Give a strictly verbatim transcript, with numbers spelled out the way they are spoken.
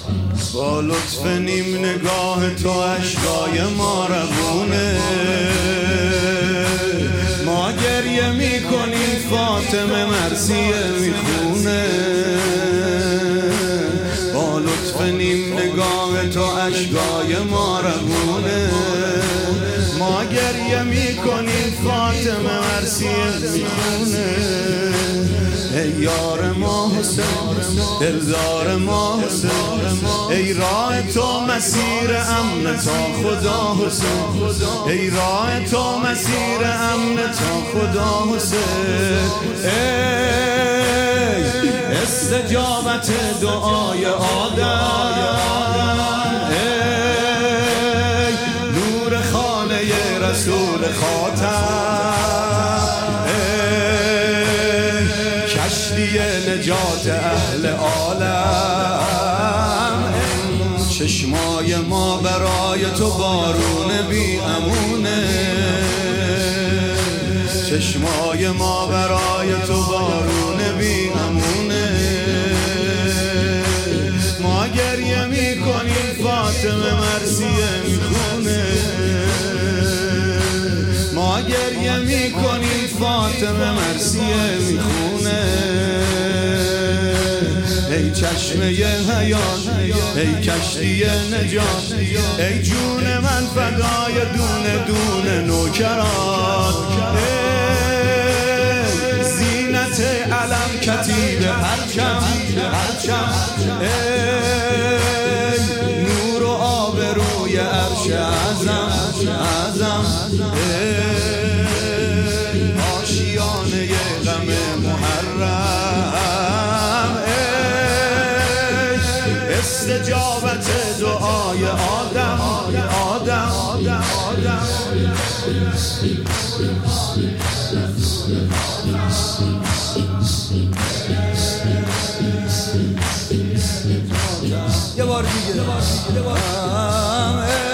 با لطف نیم نگاه تو اشکای ما روونه، ما گریه میکنیم فاطمه مرثیه میخونه. با لطف نیم نگاه تو اشکای ما روونه، ما گریه میکنیم فاطمه مرثیه میخونه. ای یار ما حسین، دلدار ما حسین، ای راه تو مسیر امن تا خدا حسین، ای راه تو مسیر امن تا خدا حسین. ای استجابت دعای آدم، ای نور خانه رسول خاتم، ای کشتی نجات اهل عالم. چشمای ما برای تو بارون بی امونه، چشمای ما برای تو بارون بی امونه. ما گریه میکنیم فاطمه مرثیه میخونه، ما گریه میکنیم فاطمه مرثیه میخونه. ای چشمه حیات، ای کشتی نجات، ای جون من فدای دونه دونه نوکرات. ای زینت علم کتیب پرچم پرچم، ای نور و آبروی عرش اعظم اعظم، ای آشیانه غم محرم، استجابت دعای آدم آدم آدم آدم. یه بار دیگه، یه بار دیگه.